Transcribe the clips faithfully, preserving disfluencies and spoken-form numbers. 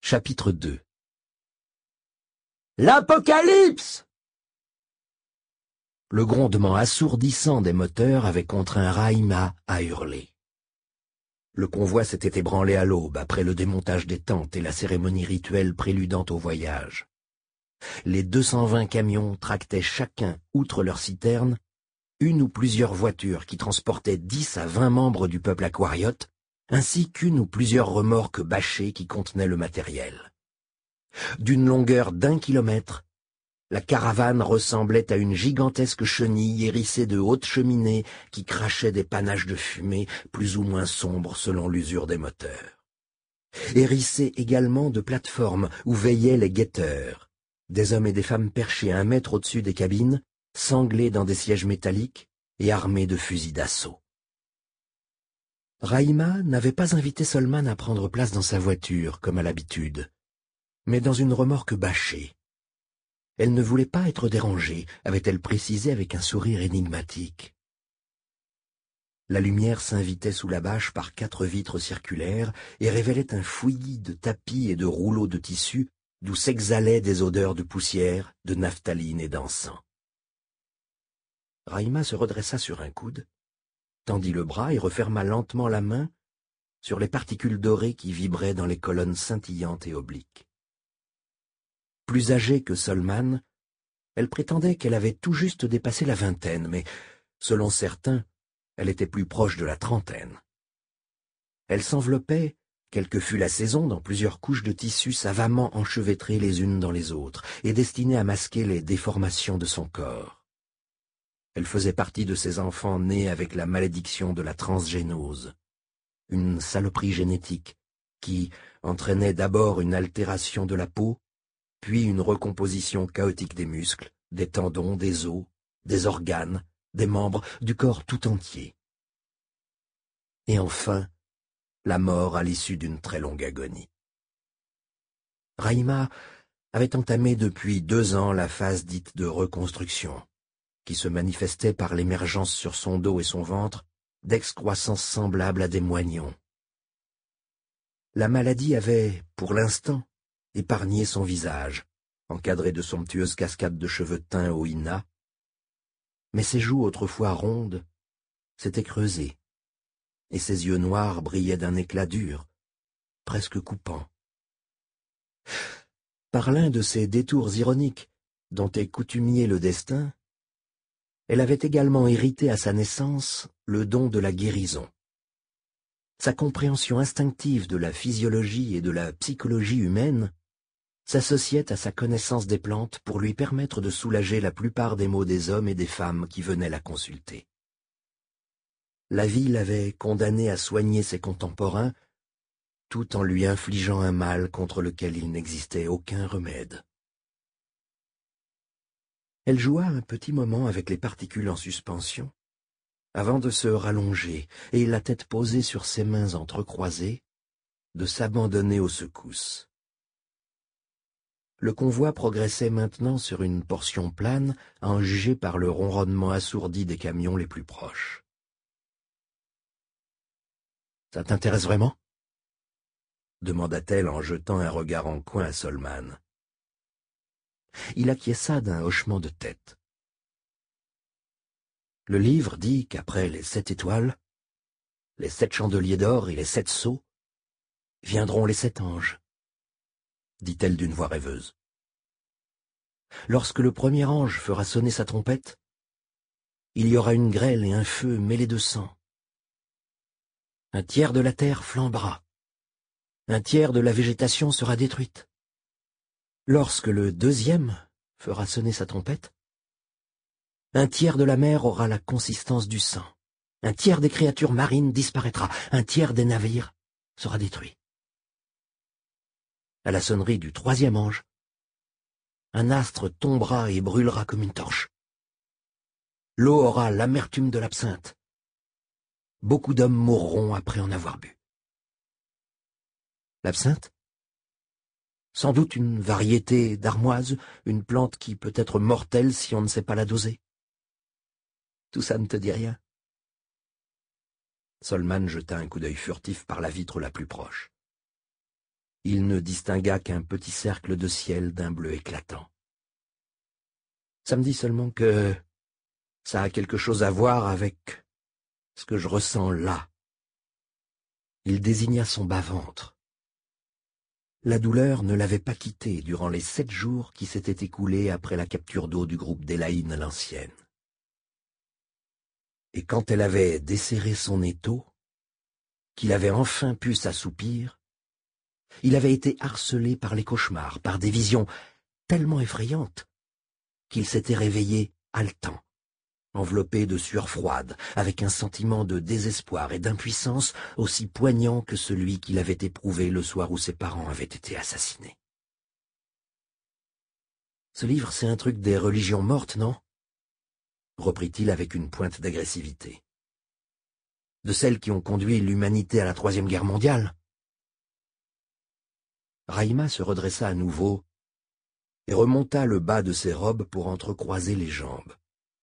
Chapitre deux. L'Apocalypse! Le grondement assourdissant des moteurs avait contraint Rahima à hurler. Le convoi s'était ébranlé à l'aube après le démontage des tentes et la cérémonie rituelle préludant au voyage. Les deux cent vingt camions tractaient chacun, outre leurs citernes, une ou plusieurs voitures qui transportaient dix à vingt membres du peuple aquariote, ainsi qu'une ou plusieurs remorques bâchées qui contenaient le matériel. D'une longueur d'un kilomètre, la caravane ressemblait à une gigantesque chenille hérissée de hautes cheminées qui crachaient des panaches de fumée plus ou moins sombres selon l'usure des moteurs. Hérissée également de plateformes où veillaient les guetteurs, des hommes et des femmes perchés un mètre au-dessus des cabines, sanglés dans des sièges métalliques et armés de fusils d'assaut. Rahima n'avait pas invité Solman à prendre place dans sa voiture, comme à l'habitude, mais dans une remorque bâchée. Elle ne voulait pas être dérangée, avait-elle précisé avec un sourire énigmatique. La lumière s'invitait sous la bâche par quatre vitres circulaires et révélait un fouillis de tapis et de rouleaux de tissu d'où s'exhalaient des odeurs de poussière, de naphtaline et d'encens. Rahima se redressa sur un coude, tendit le bras et referma lentement la main sur les particules dorées qui vibraient dans les colonnes scintillantes et obliques. Plus âgée que Solman, elle prétendait qu'elle avait tout juste dépassé la vingtaine, mais, selon certains, elle était plus proche de la trentaine. Elle s'enveloppait, quelle que fût la saison, dans plusieurs couches de tissus savamment enchevêtrées les unes dans les autres et destinées à masquer les déformations de son corps. Elle faisait partie de ces enfants nés avec la malédiction de la transgénose, une saloperie génétique qui entraînait d'abord une altération de la peau, puis une recomposition chaotique des muscles, des tendons, des os, des organes, des membres, du corps tout entier. Et enfin, la mort à l'issue d'une très longue agonie. Rahima avait entamé depuis deux ans la phase dite de reconstruction, qui se manifestait par l'émergence sur son dos et son ventre d'excroissances semblables à des moignons. La maladie avait, pour l'instant, épargné son visage, encadré de somptueuses cascades de cheveux teints au henna, mais ses joues autrefois rondes s'étaient creusées, et ses yeux noirs brillaient d'un éclat dur, presque coupant. Par l'un de ces détours ironiques dont est coutumier le destin, elle avait également hérité à sa naissance le don de la guérison. Sa compréhension instinctive de la physiologie et de la psychologie humaine s'associait à sa connaissance des plantes pour lui permettre de soulager la plupart des maux des hommes et des femmes qui venaient la consulter. La vie l'avait condamnée à soigner ses contemporains tout en lui infligeant un mal contre lequel il n'existait aucun remède. Elle joua un petit moment avec les particules en suspension, avant de se rallonger et, la tête posée sur ses mains entrecroisées, de s'abandonner aux secousses. Le convoi progressait maintenant sur une portion plane, à en juger par le ronronnement assourdi des camions les plus proches. « Ça t'intéresse vraiment ?» demanda-t-elle en jetant un regard en coin à Solman. Il acquiesça d'un hochement de tête. Le livre dit qu'après les sept étoiles, les sept chandeliers d'or et les sept sceaux, viendront les sept anges, dit-elle d'une voix rêveuse. Lorsque le premier ange fera sonner sa trompette, il y aura une grêle et un feu mêlés de sang. Un tiers de la terre flambera, un tiers de la végétation sera détruite. Lorsque le deuxième fera sonner sa trompette, un tiers de la mer aura la consistance du sang, un tiers des créatures marines disparaîtra, un tiers des navires sera détruit. À la sonnerie du troisième ange, un astre tombera et brûlera comme une torche. L'eau aura l'amertume de l'absinthe. Beaucoup d'hommes mourront après en avoir bu. L'absinthe ? Sans doute une variété d'armoise, une plante qui peut être mortelle si on ne sait pas la doser. Tout ça ne te dit rien? Solman jeta un coup d'œil furtif par la vitre la plus proche. il ne distingua qu'un petit cercle de ciel d'un bleu éclatant. Ça me dit seulement que ça a quelque chose à voir avec ce que je ressens là. Il désigna son bas-ventre. La douleur ne l'avait pas quitté durant les sept jours qui s'étaient écoulés après la capture d'eau du groupe d'Élaïne l'ancienne. Et quand elle avait desserré son étau, qu'il avait enfin pu s'assoupir, il avait été harcelé par les cauchemars, par des visions tellement effrayantes qu'il s'était réveillé haletant, enveloppé de sueur froide, avec un sentiment de désespoir et d'impuissance aussi poignant que celui qu'il avait éprouvé le soir où ses parents avaient été assassinés. « Ce livre, c'est un truc des religions mortes, non ?» reprit-il avec une pointe d'agressivité. « De celles qui ont conduit l'humanité à la Troisième Guerre mondiale ?» Rahima se redressa à nouveau et remonta le bas de ses robes pour entrecroiser les jambes.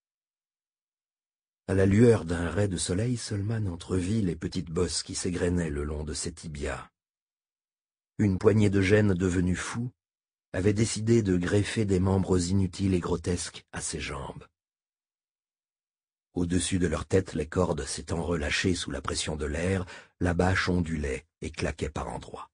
À la lueur d'un ray de soleil, Solman entrevit les petites bosses qui s'égrenaient le long de ses tibias. Une poignée de gènes devenus fous avait décidé de greffer des membres inutiles et grotesques à ses jambes. Au-dessus de leur tête, les cordes s'étant relâchées sous la pression de l'air, la bâche ondulait et claquait par endroits.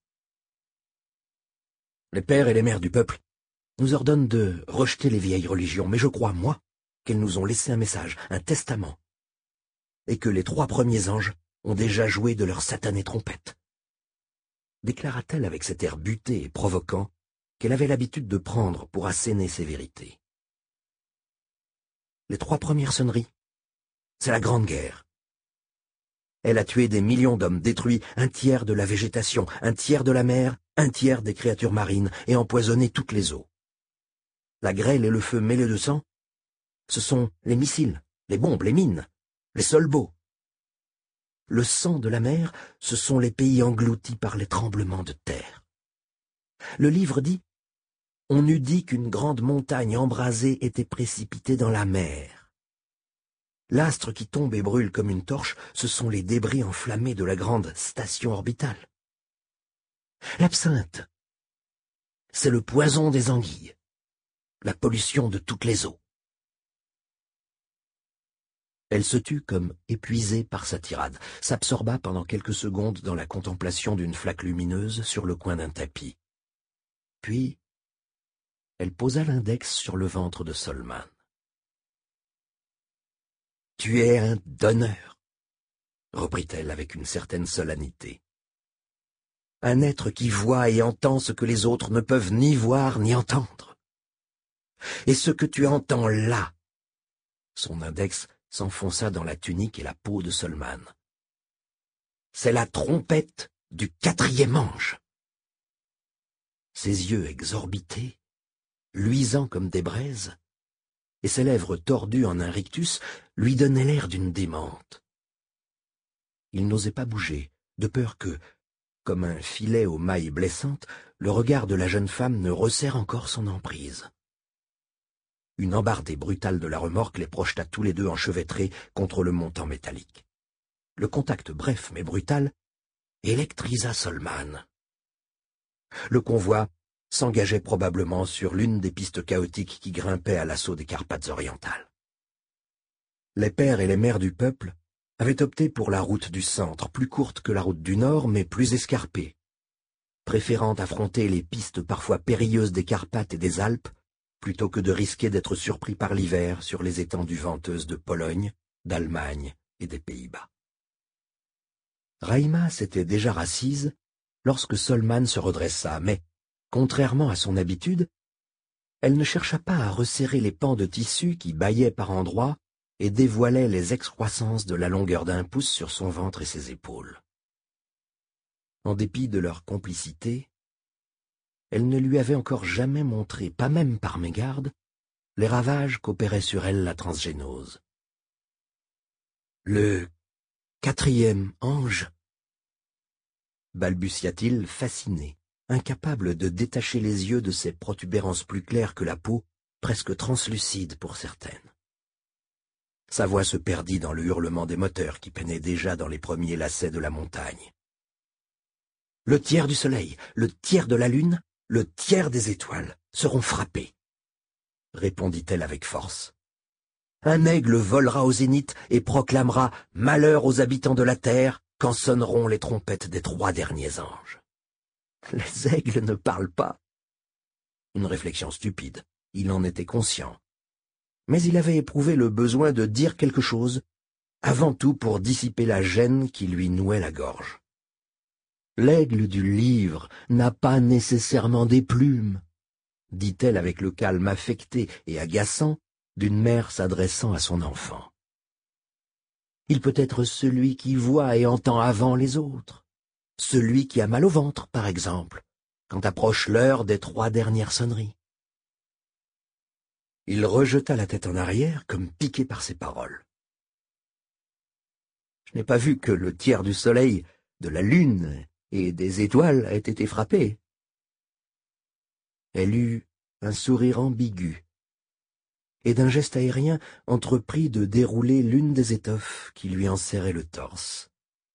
Les pères et les mères du peuple nous ordonnent de rejeter les vieilles religions, mais je crois, moi, qu'elles nous ont laissé un message, un testament, et que les trois premiers anges ont déjà joué de leur satanée trompette. Déclara-t-elle avec cet air buté et provoquant qu'elle avait l'habitude de prendre pour asséner ses vérités. Les trois premières sonneries, c'est la Grande Guerre. Elle a tué des millions d'hommes, détruit un tiers de la végétation, un tiers de la mer, un tiers des créatures marines et empoisonné toutes les eaux. La grêle et le feu mêlés de sang, ce sont les missiles, les bombes, les mines, les soldats. Le sang de la mer, ce sont les pays engloutis par les tremblements de terre. Le livre dit « On eût dit qu'une grande montagne embrasée était précipitée dans la mer. » L'astre qui tombe et brûle comme une torche, ce sont les débris enflammés de la grande station orbitale. L'absinthe, c'est le poison des anguilles, la pollution de toutes les eaux. Elle se tut comme épuisée par sa tirade, s'absorba pendant quelques secondes dans la contemplation d'une flaque lumineuse sur le coin d'un tapis. Puis, elle posa l'index sur le ventre de Solman. « Tu es un donneur, » reprit-elle avec une certaine solennité. « Un être qui voit et entend ce que les autres ne peuvent ni voir ni entendre. Et ce que tu entends là, » son index s'enfonça dans la tunique et la peau de Solman. « C'est la trompette du quatrième ange. » Ses yeux exorbités, luisants comme des braises, et ses lèvres tordues en un rictus lui donnaient l'air d'une démente. Il n'osait pas bouger, de peur que, comme un filet aux mailles blessantes, le regard de la jeune femme ne resserre encore son emprise. Une embardée brutale de la remorque les projeta tous les deux enchevêtrés contre le montant métallique. Le contact bref mais brutal électrisa Solman. Le convoi s'engageait probablement sur l'une des pistes chaotiques qui grimpaient à l'assaut des Carpates orientales. Les pères et les mères du peuple avaient opté pour la route du centre, plus courte que la route du nord, mais plus escarpée, préférant affronter les pistes parfois périlleuses des Carpates et des Alpes, plutôt que de risquer d'être surpris par l'hiver sur les étendues venteuses de Pologne, d'Allemagne et des Pays-Bas. Rahima s'était déjà rassise lorsque Solman se redressa, mais, contrairement à son habitude, elle ne chercha pas à resserrer les pans de tissu qui bâillaient par endroits et dévoilaient les excroissances de la longueur d'un pouce sur son ventre et ses épaules. En dépit de leur complicité, elle ne lui avait encore jamais montré, pas même par mégarde, les ravages qu'opérait sur elle la transgénose. Le quatrième ange, balbutia-t-il, fasciné, incapable de détacher les yeux de ces protubérances plus claires que la peau, presque translucides pour certaines. Sa voix se perdit dans le hurlement des moteurs qui peinaient déjà dans les premiers lacets de la montagne. Le tiers du soleil, le tiers de la lune, le tiers des étoiles seront frappés, répondit-elle avec force. Un aigle volera au zénith et proclamera « Malheur aux habitants de la terre » quand sonneront les trompettes des trois derniers anges. Les aigles ne parlent pas. Une réflexion stupide, il en était conscient. Mais il avait éprouvé le besoin de dire quelque chose, avant tout pour dissiper la gêne qui lui nouait la gorge. L'aigle du livre n'a pas nécessairement des plumes, dit-elle avec le calme affecté et agaçant d'une mère s'adressant à son enfant. Il peut être celui qui voit et entend avant les autres, celui qui a mal au ventre, par exemple, quand approche l'heure des trois dernières sonneries. Il rejeta la tête en arrière comme piqué par ces paroles. Je n'ai pas vu que le tiers du soleil, de la lune et des étoiles ait été frappé. Elle eut un sourire ambigu, et d'un geste aérien entreprit de dérouler l'une des étoffes qui lui enserraient le torse.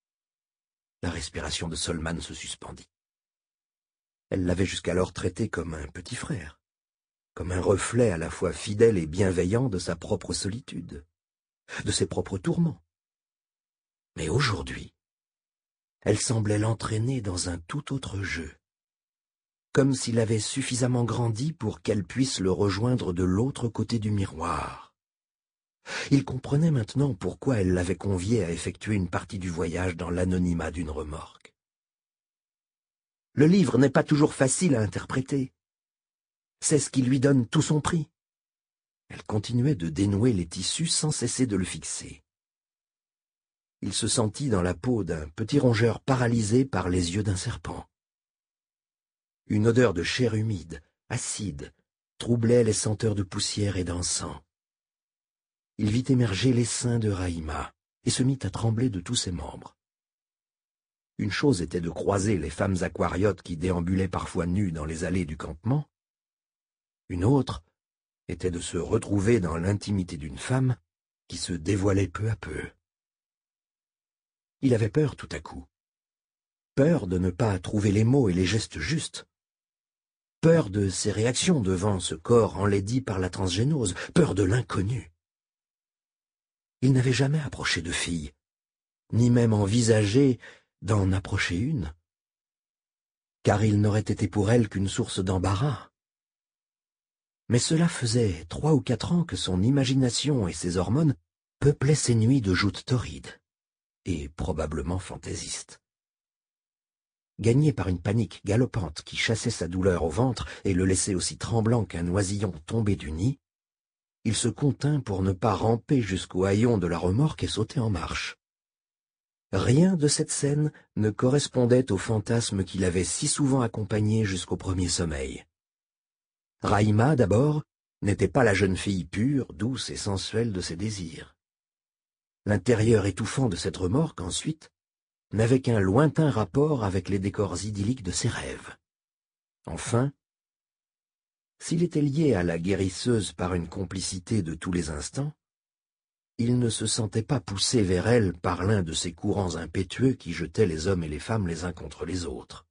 La respiration de Solman se suspendit. Elle l'avait jusqu'alors traité comme un petit frère, comme un reflet à la fois fidèle et bienveillant de sa propre solitude, de ses propres tourments. Mais aujourd'hui, elle semblait l'entraîner dans un tout autre jeu, comme s'il avait suffisamment grandi pour qu'elle puisse le rejoindre de l'autre côté du miroir. Il comprenait maintenant pourquoi elle l'avait convié à effectuer une partie du voyage dans l'anonymat d'une remorque. Le livre n'est pas toujours facile à interpréter. C'est ce qui lui donne tout son prix. Elle continuait de dénouer les tissus sans cesser de le fixer. Il se sentit dans la peau d'un petit rongeur paralysé par les yeux d'un serpent. Une odeur de chair humide, acide, troublait les senteurs de poussière et d'encens. Il vit émerger les seins de Rahima et se mit à trembler de tous ses membres. Une chose était de croiser les femmes aquariotes qui déambulaient parfois nues dans les allées du campement. Une autre était de se retrouver dans l'intimité d'une femme qui se dévoilait peu à peu. Il avait peur tout à coup. Peur de ne pas trouver les mots et les gestes justes. Peur de ses réactions devant ce corps enlaidi par la transgénose. Peur de l'inconnu. Il n'avait jamais approché de fille, ni même envisagé d'en approcher une, car il n'aurait été pour elle qu'une source d'embarras. Mais cela faisait trois ou quatre ans que son imagination et ses hormones peuplaient ses nuits de joutes torrides, et probablement fantaisistes. Gagné par une panique galopante qui chassait sa douleur au ventre et le laissait aussi tremblant qu'un oisillon tombé du nid, il se contint pour ne pas ramper jusqu'au haillon de la remorque et sauter en marche. Rien de cette scène ne correspondait au fantasme qui l'avait si souvent accompagné jusqu'au premier sommeil. Rahima, d'abord, n'était pas la jeune fille pure, douce et sensuelle de ses désirs. L'intérieur étouffant de cette remorque, ensuite, n'avait qu'un lointain rapport avec les décors idylliques de ses rêves. Enfin, s'il était lié à la guérisseuse par une complicité de tous les instants, il ne se sentait pas poussé vers elle par l'un de ces courants impétueux qui jetaient les hommes et les femmes les uns contre les autres.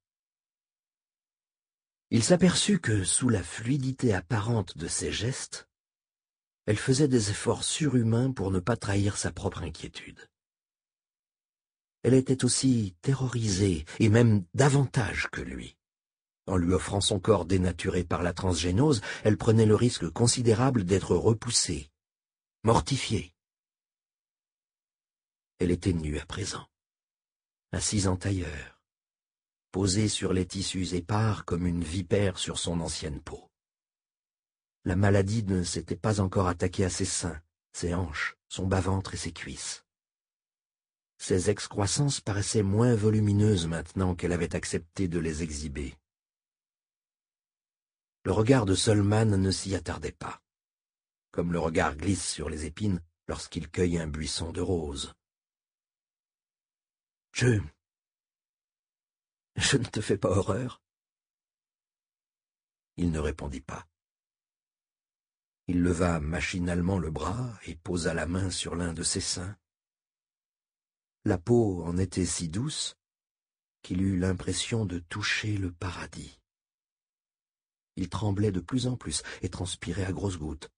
Il s'aperçut que, sous la fluidité apparente de ses gestes, elle faisait des efforts surhumains pour ne pas trahir sa propre inquiétude. Elle était aussi terrorisée, et même davantage que lui. En lui offrant son corps dénaturé par la transgénose, elle prenait le risque considérable d'être repoussée, mortifiée. Elle était nue à présent, assise en tailleur, posée sur les tissus épars comme une vipère sur son ancienne peau. La maladie ne s'était pas encore attaquée à ses seins, ses hanches, son bas-ventre et ses cuisses. Ses excroissances paraissaient moins volumineuses maintenant qu'elle avait accepté de les exhiber. Le regard de Solman ne s'y attardait pas, comme le regard glisse sur les épines lorsqu'il cueille un buisson de roses. « Je... je ne te fais pas horreur ?» Il ne répondit pas. Il leva machinalement le bras et posa la main sur l'un de ses seins. La peau en était si douce qu'il eut l'impression de toucher le paradis. Il tremblait de plus en plus et transpirait à grosses gouttes.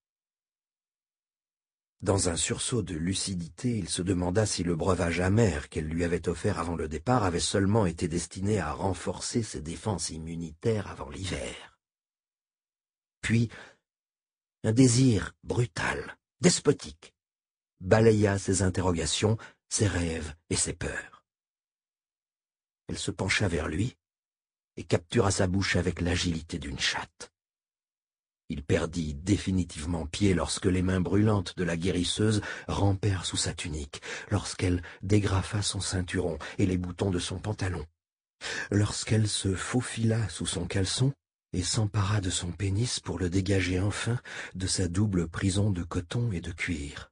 Dans un sursaut de lucidité, il se demanda si le breuvage amer qu'elle lui avait offert avant le départ avait seulement été destiné à renforcer ses défenses immunitaires avant l'hiver. Puis, un désir brutal, despotique, balaya ses interrogations, ses rêves et ses peurs. Elle se pencha vers lui et captura sa bouche avec l'agilité d'une chatte. Il perdit définitivement pied lorsque les mains brûlantes de la guérisseuse rampèrent sous sa tunique, lorsqu'elle dégrafa son ceinturon et les boutons de son pantalon, lorsqu'elle se faufila sous son caleçon et s'empara de son pénis pour le dégager enfin de sa double prison de coton et de cuir.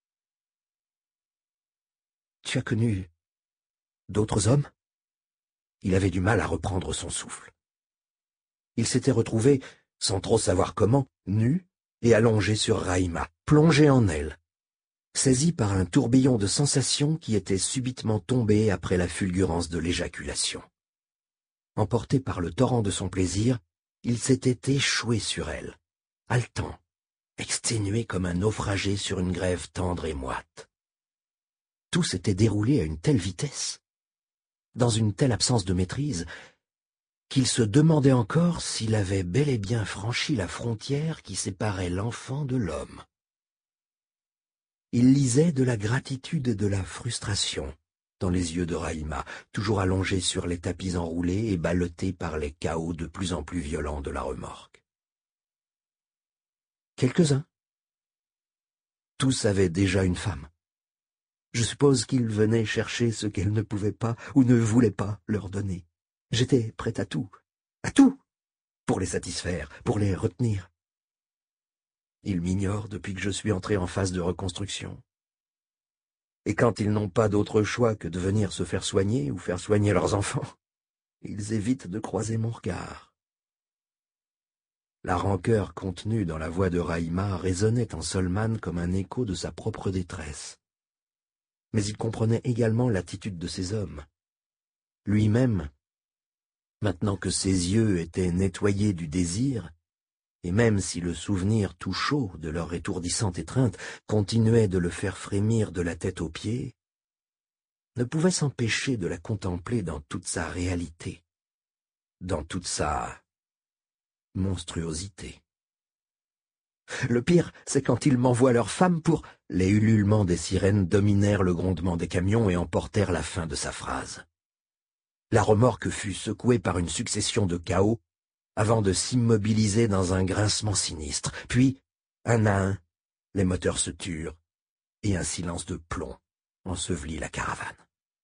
« Tu as connu d'autres hommes ?» Il avait du mal à reprendre son souffle. Il s'était retrouvé, sans trop savoir comment, nu et allongé sur Rahima, plongé en elle, saisi par un tourbillon de sensations qui était subitement tombé après la fulgurance de l'éjaculation. Emporté par le torrent de son plaisir, il s'était échoué sur elle, haletant, exténué comme un naufragé sur une grève tendre et moite. Tout s'était déroulé à une telle vitesse, dans une telle absence de maîtrise, qu'il se demandait encore s'il avait bel et bien franchi la frontière qui séparait l'enfant de l'homme. Il lisait de la gratitude et de la frustration dans les yeux de Rahima, toujours allongée sur les tapis enroulés et ballottée par les cahots de plus en plus violents de la remorque. Quelques-uns. Tous avaient déjà une femme. Je suppose qu'ils venaient chercher ce qu'elle ne pouvait pas ou ne voulait pas leur donner. J'étais prêt à tout, à tout, pour les satisfaire, pour les retenir. Ils m'ignorent depuis que je suis entré en phase de reconstruction. Et quand ils n'ont pas d'autre choix que de venir se faire soigner ou faire soigner leurs enfants, ils évitent de croiser mon regard. La rancœur contenue dans la voix de Rahima résonnait en Solman comme un écho de sa propre détresse. Mais il comprenait également l'attitude de ces hommes. Lui-même, maintenant que ses yeux étaient nettoyés du désir, et même si le souvenir tout chaud de leur étourdissante étreinte continuait de le faire frémir de la tête aux pieds, ne pouvait s'empêcher de la contempler dans toute sa réalité, dans toute sa monstruosité. Le pire, c'est quand ils m'envoient leurs femmes pour... Les ululements des sirènes dominèrent le grondement des camions et emportèrent la fin de sa phrase. La remorque fut secouée par une succession de chaos avant de s'immobiliser dans un grincement sinistre. Puis, un à un, les moteurs se turent et un silence de plomb ensevelit la caravane.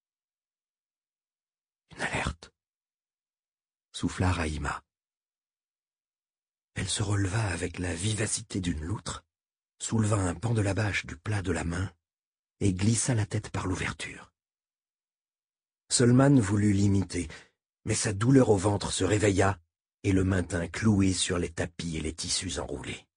Une alerte, souffla Rahima. Elle se releva avec la vivacité d'une loutre, souleva un pan de la bâche du plat de la main et glissa la tête par l'ouverture. Solman voulut l'imiter, mais sa douleur au ventre se réveilla et le maintint cloué sur les tapis et les tissus enroulés.